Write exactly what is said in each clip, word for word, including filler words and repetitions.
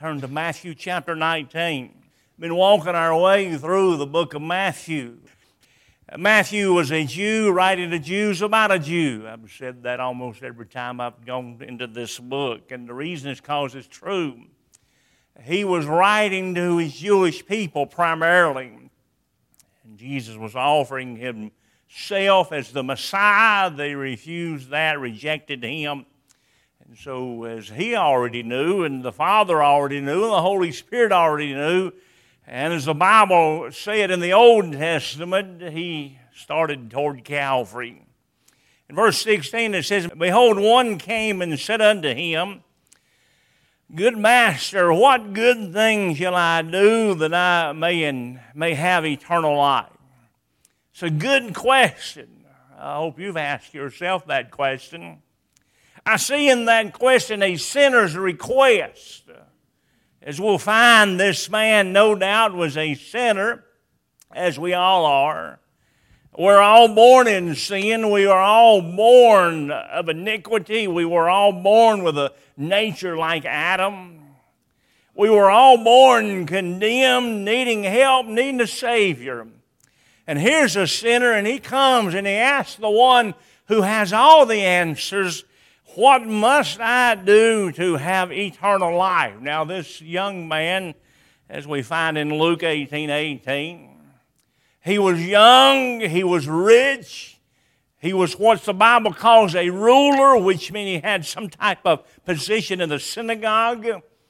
turn to Matthew chapter nineteen. Been walking our way through the book of Matthew. Matthew was a Jew writing to Jews about a Jew. I've said that almost every time I've gone into this book, and the reason is because it's true. He was writing to his Jewish people primarily, and Jesus was offering himself as the Messiah. They refused that, rejected him. And so as he already knew, and the Father already knew, and the Holy Spirit already knew, and as the Bible said in the Old Testament, he started toward Calvary. In verse sixteen it says, "Behold, one came and said unto him, Good Master, what good thing shall I do that I may, and may have eternal life?" It's a good question. I hope you've asked yourself that question. I see in that question a sinner's request. As we'll find, this man no doubt was a sinner, as we all are. We're all born in sin. We are all born of iniquity. We were all born with a nature like Adam. We were all born condemned, needing help, needing a Savior. And here's a sinner, and he comes and he asks the one who has all the answers, "What must I do to have eternal life?" Now, this young man, as we find in Luke eighteen eighteen, he was young, he was rich, he was what the Bible calls a ruler, which means he had some type of position in the synagogue.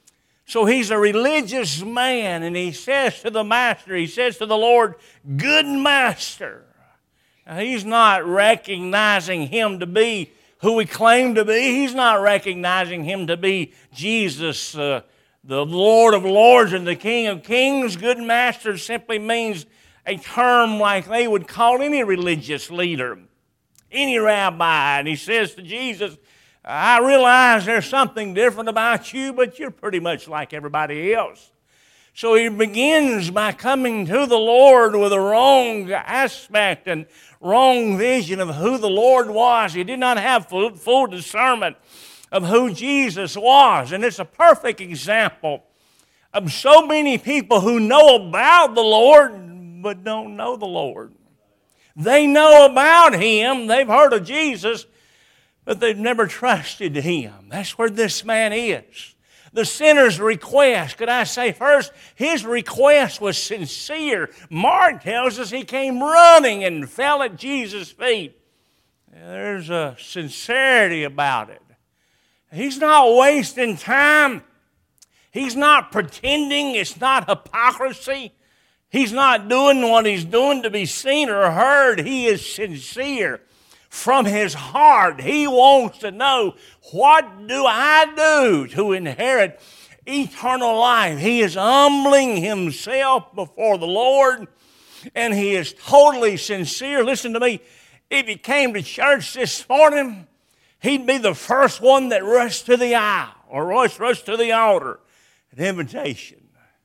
So he's a religious man, and he says to the Master, he says to the Lord, "Good Master." Now, he's not recognizing him to be who he claimed to be. He's not recognizing him to be Jesus, uh, the Lord of Lords and the King of Kings. Good Master simply means a term like they would call any religious leader, any rabbi. And he says to Jesus, "I realize there's something different about you, but you're pretty much like everybody else." So he begins by coming to the Lord with a wrong aspect and wrong vision of who the Lord was. He did not have full, full discernment of who Jesus was. And it's a perfect example of so many people who know about the Lord but don't know the Lord. They know about Him. They've heard of Jesus, but they've never trusted Him. That's where this man is. The sinner's request, could I say first, his request was sincere. Mark tells us he came running and fell at Jesus' feet. There's a sincerity about it. He's not wasting time. He's not pretending. It's not hypocrisy. He's not doing what he's doing to be seen or heard. He is sincere. From his heart, he wants to know, what do I do to inherit eternal life? He is humbling himself before the Lord, and he is totally sincere. Listen to me, if he came to church this morning, he'd be the first one that rushed to the aisle or rushed, rushed to the altar, an invitation.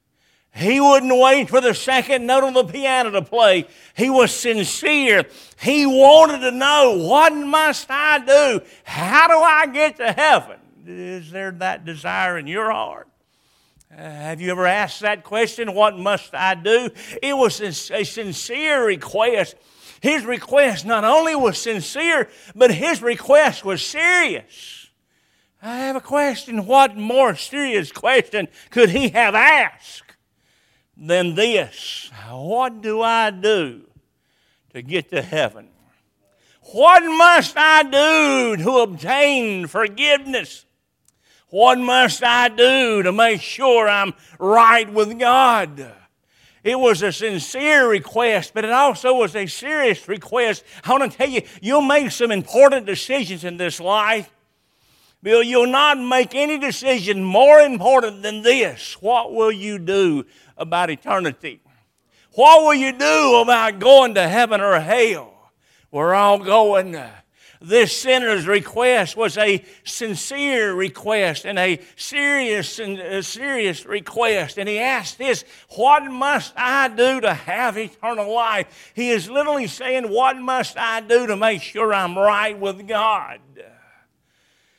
He wouldn't wait for the second note on the piano to play. He was sincere. He wanted to know, what must I do? How do I get to heaven? Is there that desire in your heart? Uh, have you ever asked that question, what must I do? It was a sincere request. His request not only was sincere, but his request was serious. I have a question. What more serious question could he have asked than this? What do I do to get to heaven? What must I do to obtain forgiveness? What must I do to make sure I'm right with God? It was a sincere request, but it also was a serious request. I want to tell you, you'll make some important decisions in this life. Bill, you'll not make any decision more important than this. What will you do about eternity? What will you do about going to heaven or hell? We're all going. This sinner's request was a sincere request and a serious and a serious request. And he asked this, what must I do to have eternal life? He is literally saying, what must I do to make sure I'm right with God?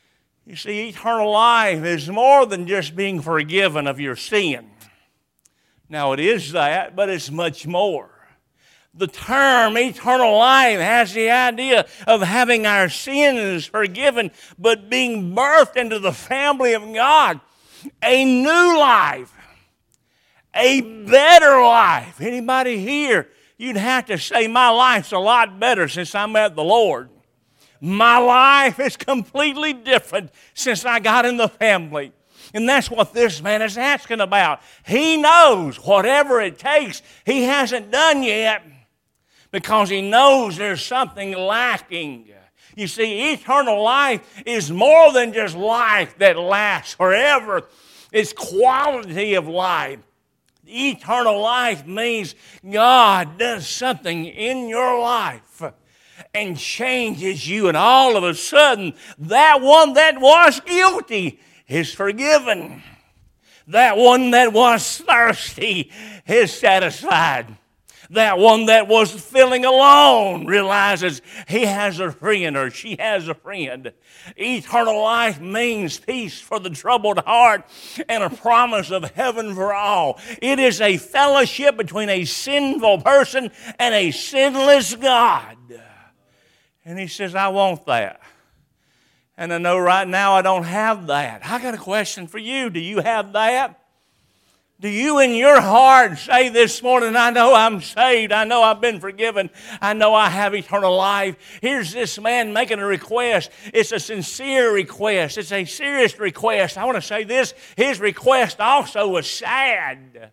You see, eternal life is more than just being forgiven of your sin. Now, it is that, but it's much more. The term eternal life has the idea of having our sins forgiven, but being birthed into the family of God. A new life. A better life. Anybody here, you'd have to say, my life's a lot better since I met the Lord. My life is completely different since I got in the family. And that's what this man is asking about. He knows whatever it takes, he hasn't done yet, because he knows there's something lacking. You see, eternal life is more than just life that lasts forever. It's quality of life. Eternal life means God does something in your life and changes you, and all of a sudden, that one that was guilty is forgiven. That one that was thirsty is satisfied. That one that was feeling alone realizes he has a friend or she has a friend. Eternal life means peace for the troubled heart and a promise of heaven for all. It is a fellowship between a sinful person and a sinless God. And he says, I want that. And I know right now I don't have that. I got a question for you. Do you have that? Do you in your heart say this morning, I know I'm saved, I know I've been forgiven, I know I have eternal life? Here's this man making a request. It's a sincere request. It's a serious request. I want to say this, his request also was sad.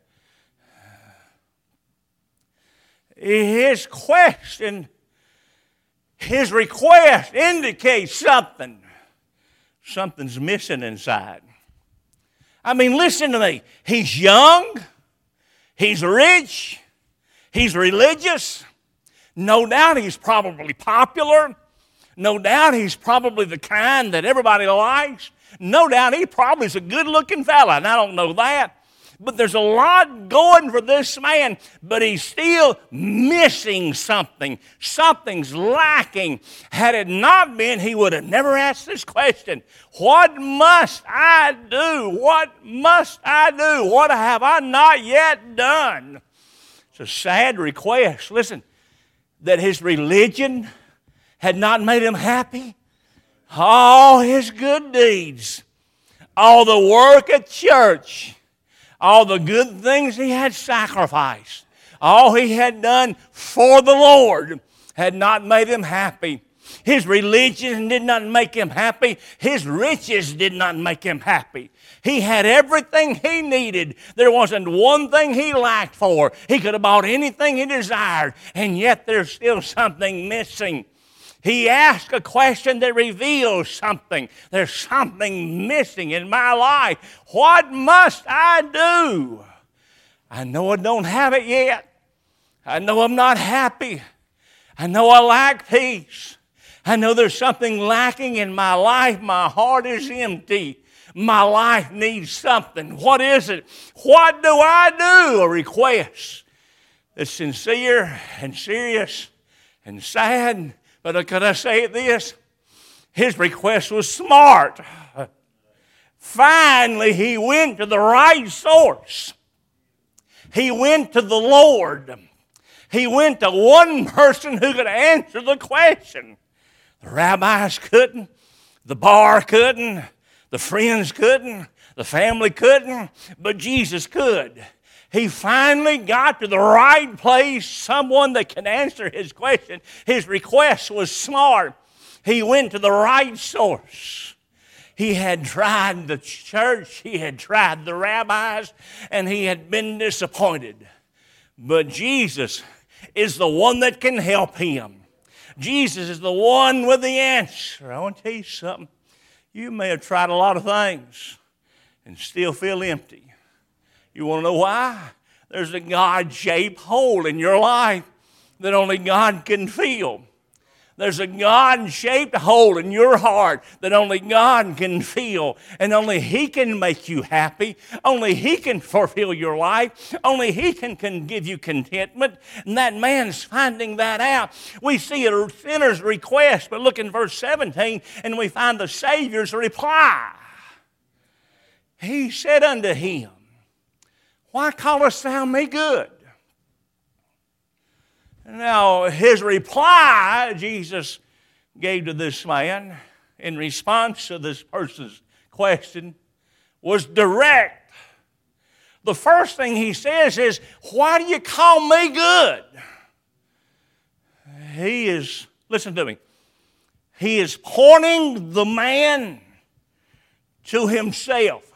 His question, his request indicates something. Something's missing inside. I mean, listen to me. He's young. He's rich. He's religious. No doubt he's probably popular. No doubt he's probably the kind that everybody likes. No doubt he probably is a good-looking fella, and I don't know that. But there's a lot going for this man, but he's still missing something. Something's lacking. Had it not been, he would have never asked this question. What must I do? What must I do? What have I not yet done? It's a sad request. Listen, that his religion had not made him happy. All his good deeds, all the work at church, all the good things he had sacrificed, all he had done for the Lord had not made him happy. His religion did not make him happy. His riches did not make him happy. He had everything he needed. There wasn't one thing he lacked for. He could have bought anything he desired, and yet there's still something missing. He asked a question that reveals something. There's something missing in my life. What must I do? I know I don't have it yet. I know I'm not happy. I know I lack peace. I know there's something lacking in my life. My heart is empty. My life needs something. What is it? What do I do? A request that's sincere and serious and sad. But could I say this? His request was smart. Finally, he went to the right source. He went to the Lord. He went to one person who could answer the question. The rabbis couldn't. The bar couldn't. The friends couldn't. The family couldn't. But Jesus could. He finally got to the right place, someone that can answer his question. His request was smart. He went to the right source. He had tried the church, he had tried the rabbis, and he had been disappointed. But Jesus is the one that can help him. Jesus is the one with the answer. I want to tell you something. You may have tried a lot of things and still feel empty. You want to know why? There's a God-shaped hole in your life that only God can fill. There's a God-shaped hole in your heart that only God can fill, and only He can make you happy. Only He can fulfill your life. Only He can, can give you contentment. And that man's finding that out. We see a sinner's request, but look in verse seventeen, and we find the Savior's reply. He said unto him, Why callest thou me good? Now, his reply, Jesus gave to this man in response to this person's question was direct. The first thing he says is, Why do you call me good? He is, listen to me, he is pointing the man to himself.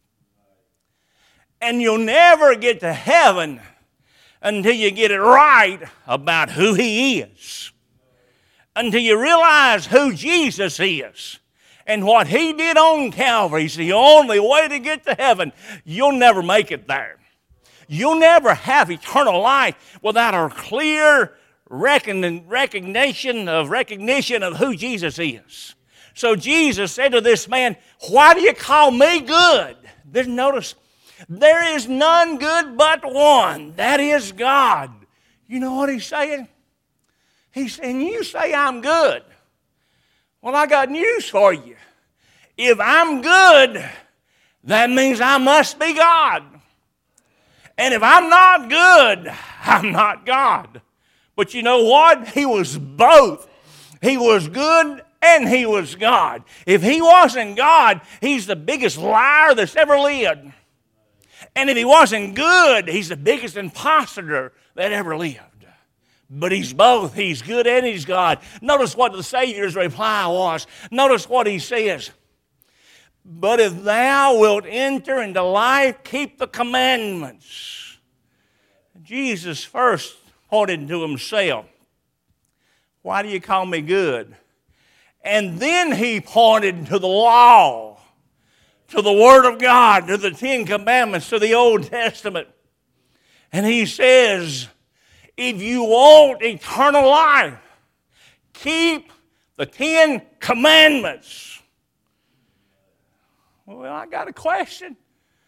And you'll never get to heaven until you get it right about who He is. Until you realize who Jesus is and what He did on Calvary is the only way to get to heaven. You'll never make it there. You'll never have eternal life without a clear recognition of recognition of who Jesus is. So Jesus said to this man, Why do you call me good? Then notice, there is none good but one. That is God. You know what He's saying? He's saying, you say I'm good. Well, I got news for you. If I'm good, that means I must be God. And if I'm not good, I'm not God. But you know what? He was both. He was good and He was God. If He wasn't God, He's the biggest liar that's ever lived. And if He wasn't good, He's the biggest imposter that ever lived. But He's both. He's good and He's God. Notice what the Savior's reply was. Notice what He says. But if thou wilt enter into life, keep the commandments. Jesus first pointed to Himself. Why do you call me good? And then He pointed to the law, to the Word of God, to the Ten Commandments, to the Old Testament. And He says, if you want eternal life, keep the Ten Commandments. Well, I got a question.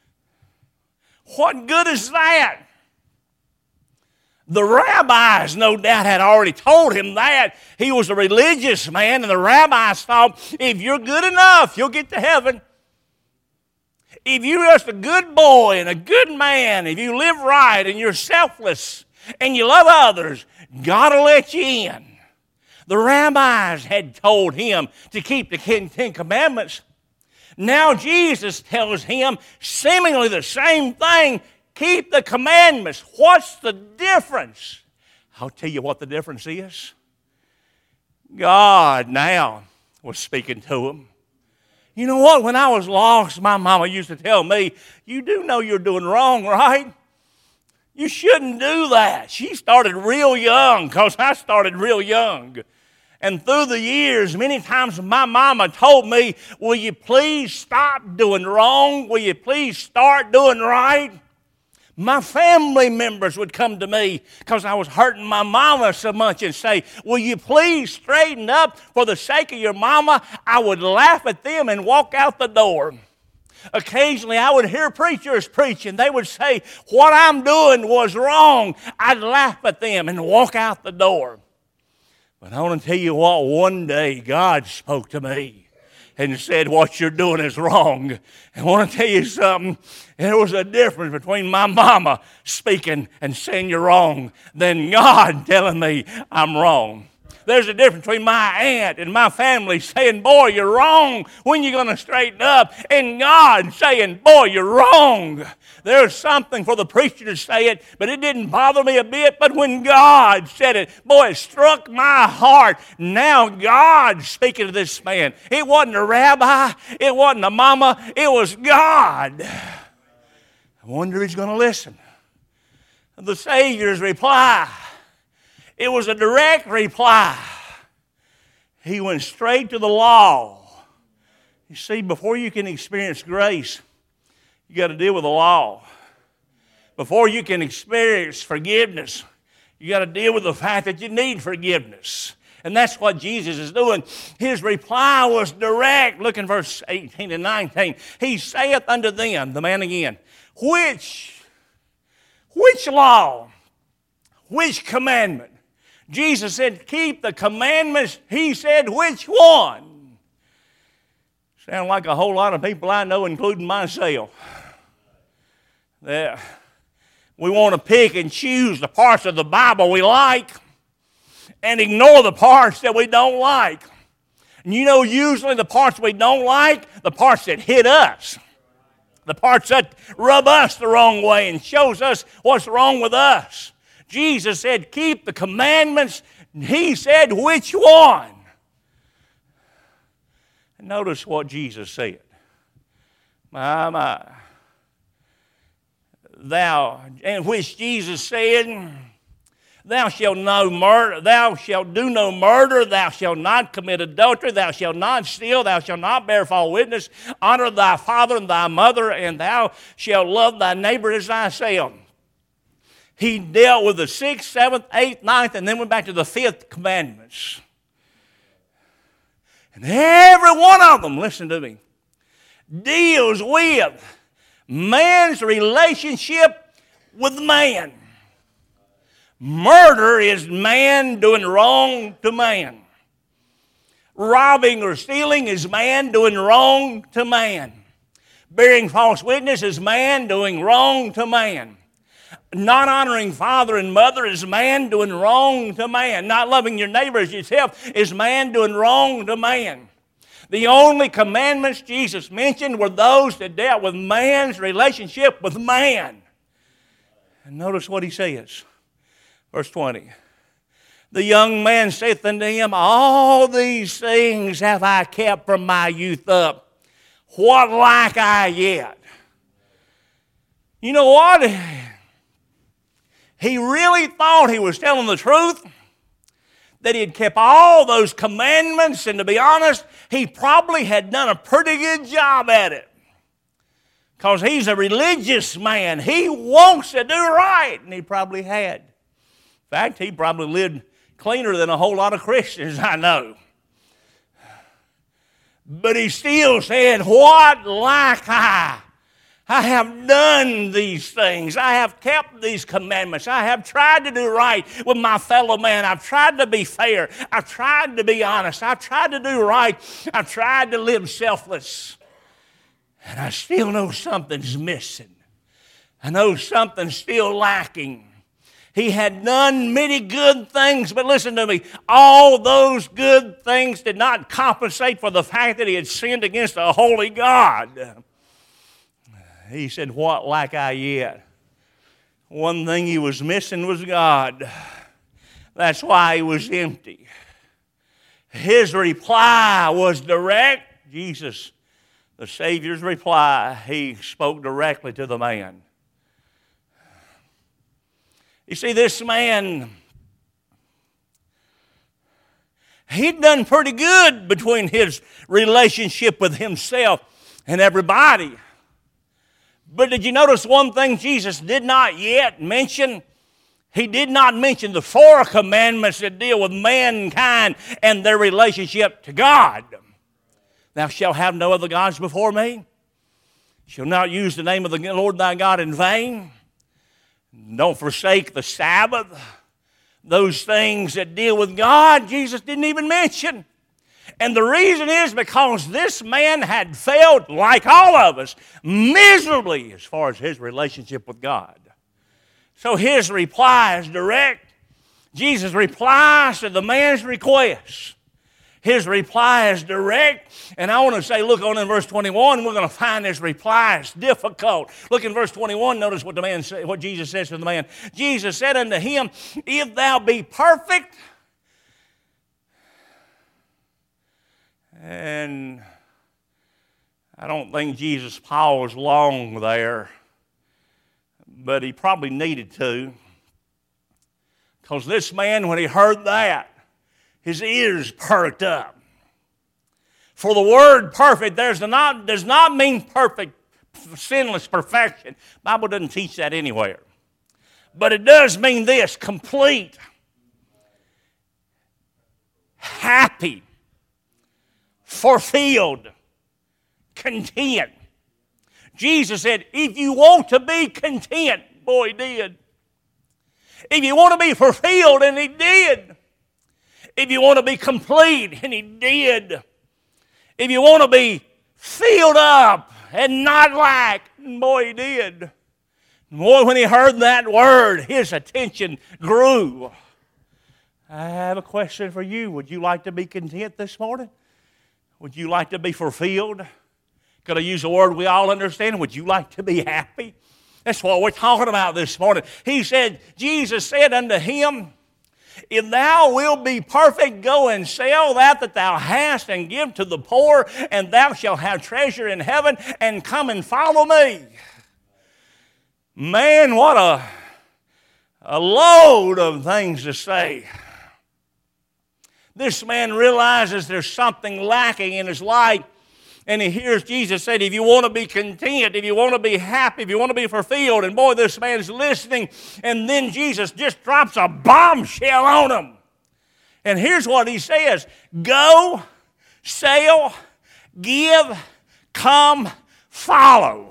What good is that? The rabbis, no doubt, had already told him that. He was a religious man, and the rabbis thought, if you're good enough, you'll get to heaven. If you're just a good boy and a good man, if you live right and you're selfless and you love others, God will let you in. The rabbis had told him to keep the Ten Commandments. Now Jesus tells him seemingly the same thing. Keep the commandments. What's the difference? I'll tell you what the difference is. God now was speaking to him. You know what? When I was lost, my mama used to tell me, you do know you're doing wrong, right? You shouldn't do that. She started real young because I started real young. And through the years, many times my mama told me, will you please stop doing wrong? Will you please start doing right? My family members would come to me because I was hurting my mama so much and say, will you please straighten up for the sake of your mama? I would laugh at them and walk out the door. Occasionally I would hear preachers preaching. They would say, what I'm doing was wrong. I'd laugh at them and walk out the door. But I want to tell you what, one day God spoke to me and said, what you're doing is wrong. And I want to tell you something. There was a difference between my mama speaking and saying you're wrong than God telling me I'm wrong. There's a difference between my aunt and my family saying, boy, you're wrong. When you going to straighten up? And God saying, boy, you're wrong. There's something for the preacher to say it, but it didn't bother me a bit. But when God said it, boy, it struck my heart. Now God's speaking to this man. It wasn't a rabbi. It wasn't a mama. It was God. I wonder if he's going to listen. The Savior's reply, it was a direct reply. He went straight to the law. You see, before you can experience grace, you got to deal with the law. Before you can experience forgiveness, you got to deal with the fact that you need forgiveness. And that's what Jesus is doing. His reply was direct. Look in verse eighteen and nineteen. He saith unto them, the man again, which, which law, which commandment? Jesus said, keep the commandments. He said, which one? Sound like a whole lot of people I know, including myself. That we want to pick and choose the parts of the Bible we like and ignore the parts that we don't like. And you know, usually the parts we don't like, the parts that hit us, the parts that rub us the wrong way and shows us what's wrong with us. Jesus said, keep the commandments. He said, which one? And notice what Jesus said. My, my. Thou, in which Jesus said, thou shalt no murder, thou shalt do no murder, thou shalt not commit adultery, thou shalt not steal, thou shalt not bear false witness, honor thy father and thy mother, and thou shalt love thy neighbor as thyself. He dealt with the sixth, seventh, eighth, ninth, and then went back to the fifth commandments. And every one of them, listen to me, deals with man's relationship with man. Murder is man doing wrong to man. Robbing or stealing is man doing wrong to man. Bearing false witness is man doing wrong to man. Not honoring father and mother is man doing wrong to man. Not loving your neighbor as yourself is man doing wrong to man. The only commandments Jesus mentioned were those that dealt with man's relationship with man. And notice what he says. Verse twenty. The young man saith unto him, all these things have I kept from my youth up. What lack I yet? You know what? He really thought he was telling the truth, that he had kept all those commandments, and to be honest, he probably had done a pretty good job at it. Because he's a religious man. He wants to do right, and he probably had. In fact, he probably lived cleaner than a whole lot of Christians I know. But he still said, what lack I? I have done these things. I have kept these commandments. I have tried to do right with my fellow man. I've tried to be fair. I've tried to be honest. I've tried to do right. I've tried to live selfless. And I still know something's missing. I know something's still lacking. He had done many good things, but listen to me, all those good things did not compensate for the fact that he had sinned against a holy God. He said, what lack I yet? One thing he was missing was God. That's why he was empty. His reply was direct. Jesus, the Savior's reply, he spoke directly to the man. You see, this man, he'd done pretty good between his relationship with himself and everybody. But did you notice one thing Jesus did not yet mention? He did not mention the four commandments that deal with mankind and their relationship to God. Thou shalt have no other gods before me. Shall not use the name of the Lord thy God in vain. Don't forsake the Sabbath. Those things that deal with God, Jesus didn't even mention. And the reason is because this man had failed, like all of us, miserably as far as his relationship with God. So his reply is direct. Jesus replies to the man's request. His reply is direct. And I want to say, look on in verse twenty-one, we're going to find his reply is difficult. Look in verse twenty-one, notice what the man say, what Jesus says to the man. Jesus said unto him, if thou be perfect, and I don't think Jesus paused long there, but he probably needed to. Because this man, when he heard that, his ears perked up. For the word perfect there's not, does not mean perfect, sinless perfection. The Bible doesn't teach that anywhere. But it does mean this, complete. happy, fulfilled, content. Jesus said, if you want to be content, boy, he did. If you want to be fulfilled, and he did. If you want to be complete, and he did. If you want to be filled up and not lack, boy, he did. Boy, when he heard that word, his attention grew. I have a question for you. Would you like to be content this morning? Would you like to be fulfilled? Could I use a word we all understand? Would you like to be happy? That's what we're talking about this morning. He said, Jesus said unto him, if thou wilt be perfect, go and sell that that thou hast and give to the poor, and thou shalt have treasure in heaven, and come and follow me. Man, what a, a load of things to say. This man realizes there's something lacking in his life, and he hears Jesus say, if you want to be content, if you want to be happy, if you want to be fulfilled, and boy, this man's listening, and then Jesus just drops a bombshell on him. And here's what he says, go, sell, give, come, follow.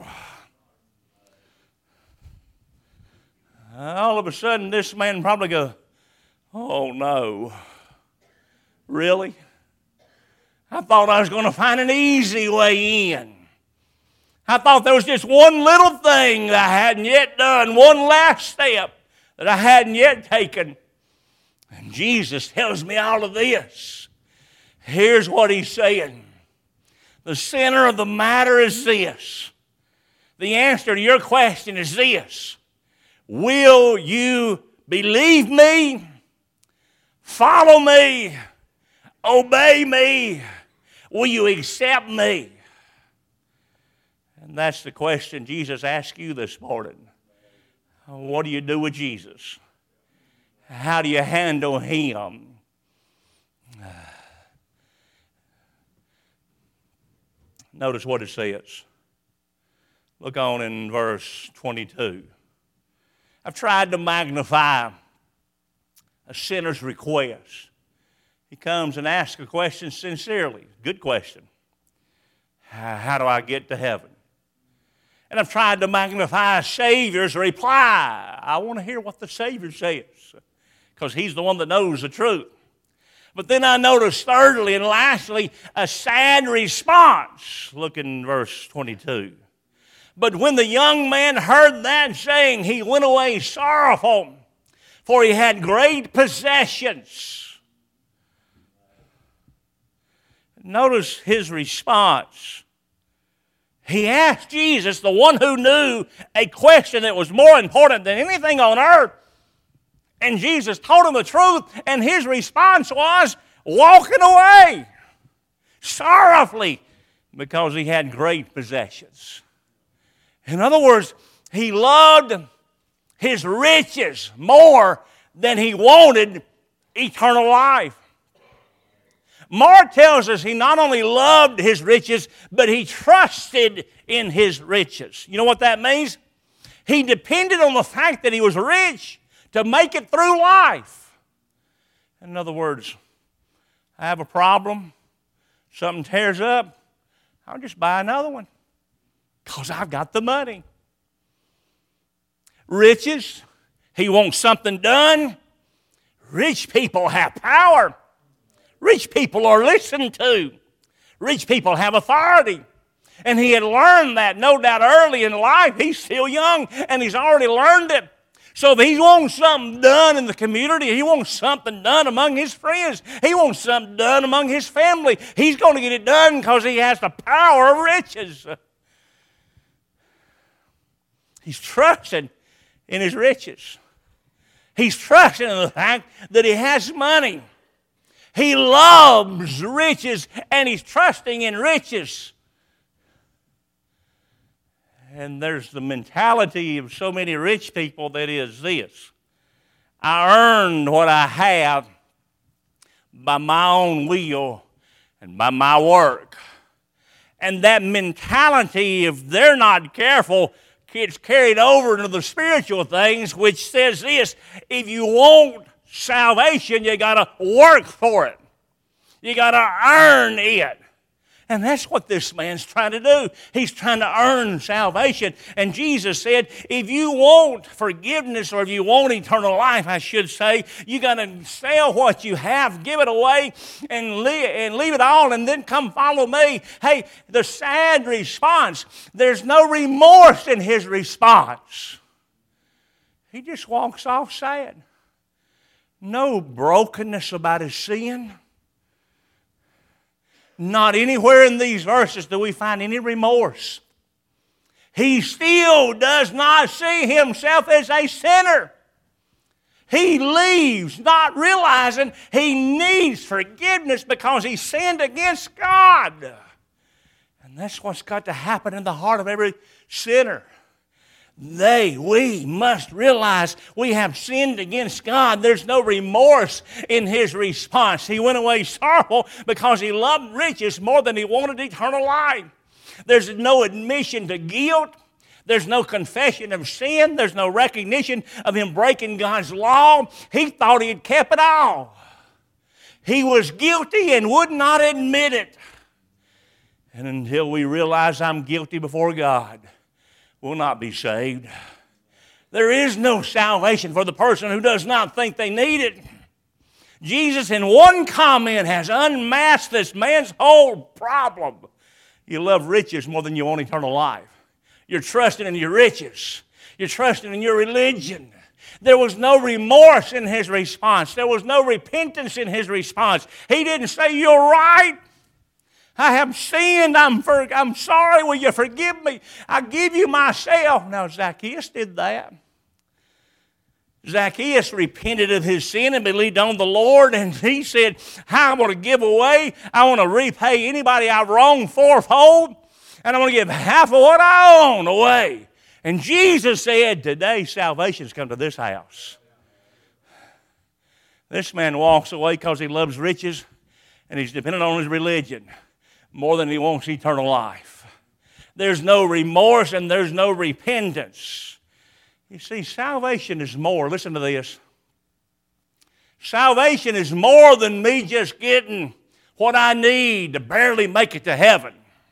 All of a sudden, this man probably goes, oh no, really? I thought I was going to find an easy way in. I thought there was just one little thing that I hadn't yet done, one last step that I hadn't yet taken. And Jesus tells me all of this. Here's what he's saying. The center of the matter is this. The answer to your question is this. Will you believe me? Follow me? Obey me? Will you accept me? And that's the question Jesus asked you this morning. What do you do with Jesus? How do you handle him? Notice what it says. Look on in verse twenty-two. I've tried to magnify a sinner's request. He comes and asks a question sincerely. Good question. How do I get to heaven? And I've tried to magnify a Savior's reply. I want to hear what the Savior says, because he's the one that knows the truth. But then I notice thirdly and lastly a sad response. Look in verse twenty-two. But when the young man heard that saying, he went away sorrowful, for he had great possessions. Notice his response. He asked Jesus, the one who knew, a question that was more important than anything on earth. And Jesus told him the truth, and his response was walking away sorrowfully because he had great possessions. In other words, he loved his riches more than he wanted eternal life. Mark tells us he not only loved his riches, but he trusted in his riches. You know what that means? He depended on the fact that he was rich to make it through life. In other words, I have a problem, something tears up, I'll just buy another one because I've got the money. Riches, he wants something done. Rich people have power. Rich people are listened to. Rich people have authority. And he had learned that, no doubt, early in life. He's still young, and he's already learned it. So if he wants something done in the community, he wants something done among his friends, he wants something done among his family, he's going to get it done because he has the power of riches. He's trusting in his riches. He's trusting in the fact that he has money. He loves riches, and he's trusting in riches. And there's the mentality of so many rich people that is this. I earned what I have by my own will and by my work. And that mentality, if they're not careful, gets carried over into the spiritual things, which says this: if you want salvation, you got to work for it. You got to earn it. And that's what this man's trying to do. He's trying to earn salvation. And Jesus said, if you want forgiveness, or if you want eternal life, I should say, you got to sell what you have, give it away, and leave, and leave it all, and then come follow me. Hey, the sad response, there's no remorse in his response. He just walks off sad. No brokenness about his sin. Not anywhere in these verses do we find any remorse. He still does not see himself as a sinner. He leaves not realizing he needs forgiveness because he sinned against God. And that's what's got to happen in the heart of every sinner. They, we must realize we have sinned against God. There's no remorse in his response. He went away sorrowful because he loved riches more than he wanted eternal life. There's no admission to guilt. There's no confession of sin. There's no recognition of him breaking God's law. He thought he had kept it all. He was guilty and would not admit it. And until we realize I'm guilty before God, will not be saved. There is no salvation for the person who does not think they need it. Jesus, in one comment, has unmasked this man's whole problem. You love riches more than you want eternal life. You're trusting in your riches. You're trusting in your religion. There was no remorse in his response. There was no repentance in his response. He didn't say, you're right. I have sinned. I'm, for, I'm sorry. Will you forgive me? I give you myself. Now, Zacchaeus did that. Zacchaeus repented of his sin and believed on the Lord, and he said, I want to give away. I want to repay anybody I've wronged fourfold, and I want to give half of what I own away. And Jesus said, today salvation's come to this house. This man walks away because he loves riches, and he's dependent on his religion more than he wants eternal life. There's no remorse and there's no repentance. You see, salvation is more. Listen to this. Salvation is more than me just getting what I need to barely make it to heaven.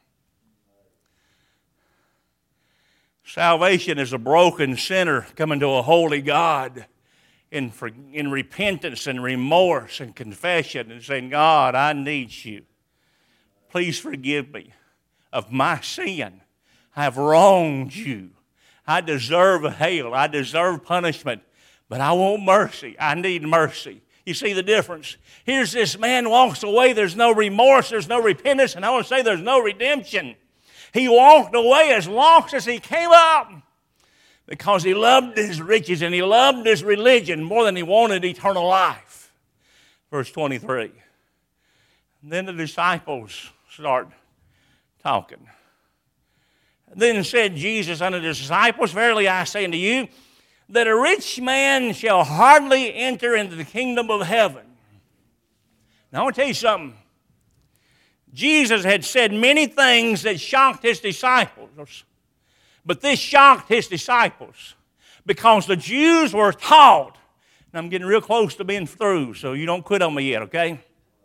Salvation is a broken sinner coming to a holy God in, in repentance and remorse and confession and saying, God, I need you. Please forgive me of my sin. I have wronged you. I deserve hell. I deserve punishment. But I want mercy. I need mercy. You see the difference? Here's this man walks away. There's no remorse. There's no repentance. And I want to say there's no redemption. He walked away as lost as he came up because he loved his riches and he loved his religion more than he wanted eternal life. Verse twenty-three. And then the disciples start talking. Then said Jesus unto the disciples, verily I say unto you, that a rich man shall hardly enter into the kingdom of heaven. Now I want to tell you something. Jesus had said many things that shocked his disciples, but this shocked his disciples because the Jews were taught, and I'm getting real close to being through, so you don't quit on me yet, okay?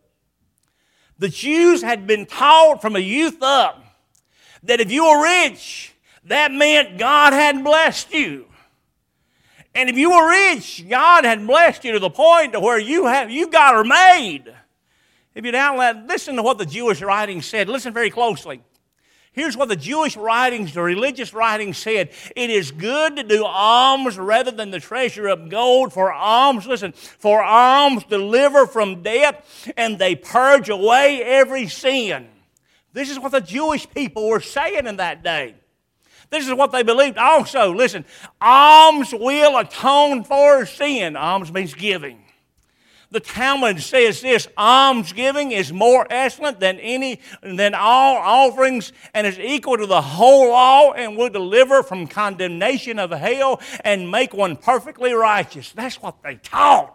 The Jews had been taught from a youth up that if you were rich, that meant God had blessed you. And if you were rich, God had blessed you to the point to where you have you got her made. If you down that, listen to what the Jewish writings said. Listen very closely. Here's what the Jewish writings, the religious writings said. It is good to do alms rather than the treasure of gold. For alms, listen, for alms deliver from death, and they purge away every sin. This is what the Jewish people were saying in that day. This is what they believed. Also, listen, alms will atone for sin. Alms means giving. The Talmud says this, almsgiving is more excellent than any than all offerings and is equal to the whole law and will deliver from condemnation of hell and make one perfectly righteous. That's what they taught.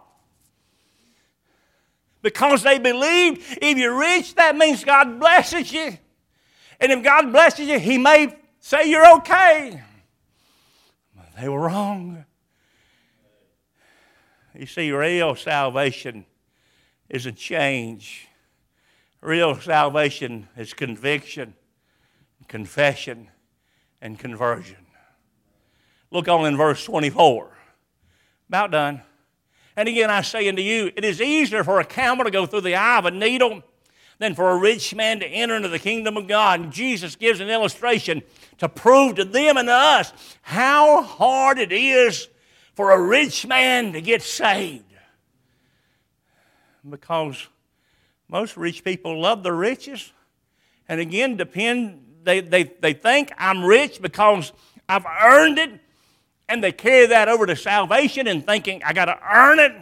Because they believed if you're rich, that means God blesses you. And if God blesses you, He may say you're okay. But they were wrong. You see, real salvation is a change. Real salvation is conviction, confession, and conversion. Look on in verse twenty-four. About done. And again I say unto you, it is easier for a camel to go through the eye of a needle than for a rich man to enter into the kingdom of God. And Jesus gives an illustration to prove to them and to us how hard it is for a rich man to get saved. Because most rich people love their riches. And again, depend they, they, they think I'm rich because I've earned it. And they carry that over to salvation and thinking, I got to earn it.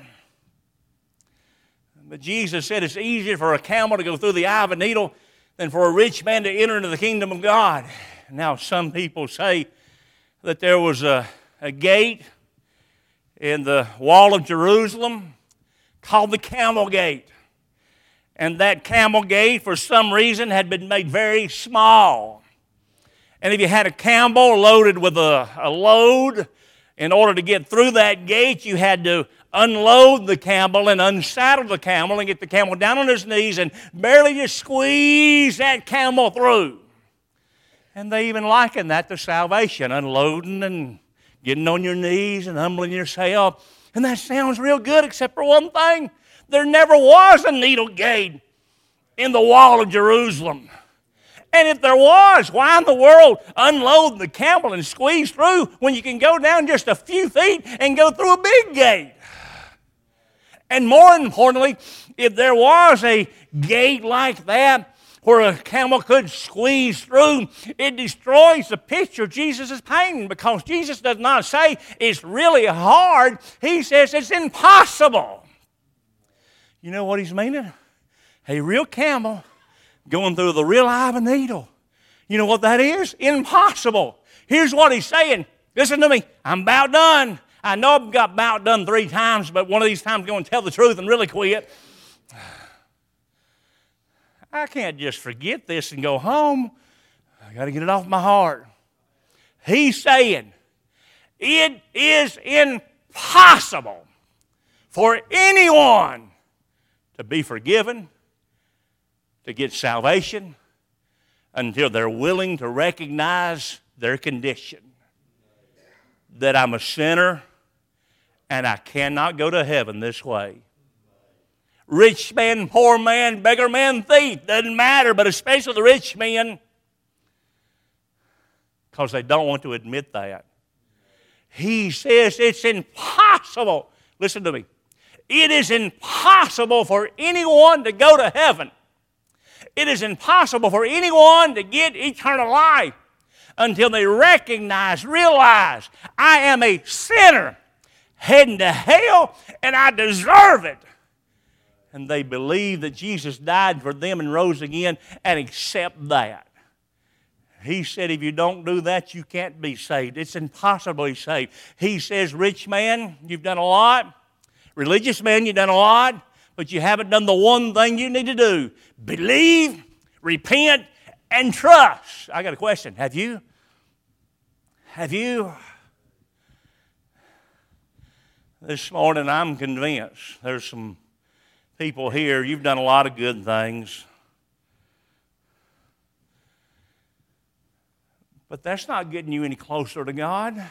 But Jesus said it's easier for a camel to go through the eye of a needle than for a rich man to enter into the kingdom of God. Now, some people say that there was a, a gate in the wall of Jerusalem called the Camel Gate. And that camel gate, for some reason, had been made very small. And if you had a camel loaded with a, a load, in order to get through that gate, you had to unload the camel and unsaddle the camel and get the camel down on his knees and barely just squeeze that camel through. And they even liken that to salvation, unloading and getting on your knees and humbling yourself. And that sounds real good, except for one thing. There never was a needle gate in the wall of Jerusalem. And if there was, why in the world unload the camel and squeeze through when you can go down just a few feet and go through a big gate? And more importantly, if there was a gate like that where a camel could squeeze through, it destroys the picture Jesus is painting, because Jesus does not say it's really hard. He says it's impossible. You know what he's meaning? A real camel going through the real eye of a needle. You know what that is? Impossible. Here's what he's saying. Listen to me. I'm about done. I know I've got about done three times, but one of these times I'm going to tell the truth and really quit. I can't just forget this and go home. I got to get it off my heart. He's saying it is impossible for anyone to be forgiven, to get salvation, until they're willing to recognize their condition. That I'm a sinner and I cannot go to heaven this way. Rich man, poor man, beggar man, thief, doesn't matter, but especially the rich men, because they don't want to admit that. He says it's impossible. Listen to me. It is impossible for anyone to go to heaven. It is impossible for anyone to get eternal life until they recognize, realize, I am a sinner heading to hell and I deserve it. And they believe that Jesus died for them and rose again and accept that. He said if you don't do that, you can't be saved. It's impossible to be saved. He says, rich man, you've done a lot. Religious man, you've done a lot. But you haven't done the one thing you need to do. Believe, repent, and trust. I got a question. Have you? Have you? This morning I'm convinced there's some people here, you've done a lot of good things. But that's not getting you any closer to God.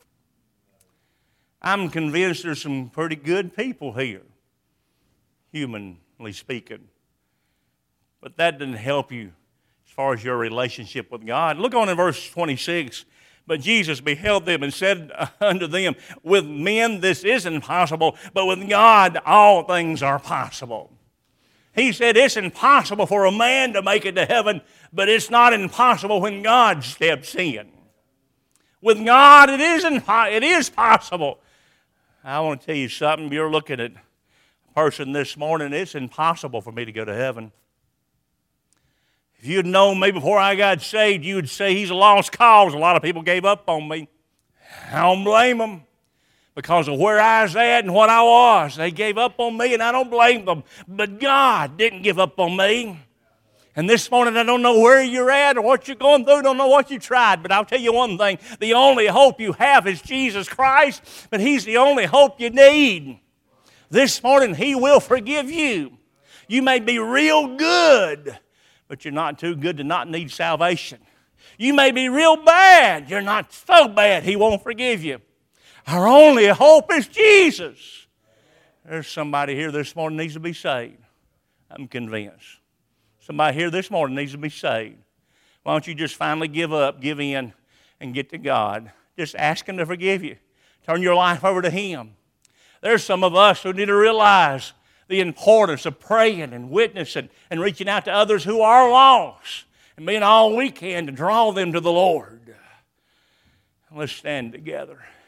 I'm convinced there's some pretty good people here, humanly speaking. But that didn't help you as far as your relationship with God. Look on in verse twenty-six. But Jesus beheld them and said unto them, with men this is impossible, but with God all things are possible. He said it's impossible for a man to make it to heaven, but it's not impossible when God steps in. With God it is, impo- it is possible. I want to tell you something. You're looking at a person this morning, it's impossible for me to go to heaven. If you'd known me before I got saved, you would say he's a lost cause. A lot of people gave up on me. I don't blame them because of where I was at and what I was. They gave up on me, and I don't blame them. But God didn't give up on me. And this morning, I don't know where you're at or what you're going through. Don't know what you tried. But I'll tell you one thing. The only hope you have is Jesus Christ, but He's the only hope you need. This morning, He will forgive you. You may be real good, but you're not too good to not need salvation. You may be real bad. You're not so bad He won't forgive you. Our only hope is Jesus. There's somebody here this morning needs to be saved. I'm convinced. Somebody here this morning needs to be saved. Why don't you just finally give up, give in, and get to God? Just ask Him to forgive you. Turn your life over to Him. There's some of us who need to realize the importance of praying and witnessing and reaching out to others who are lost and being all we can to draw them to the Lord. Let's stand together.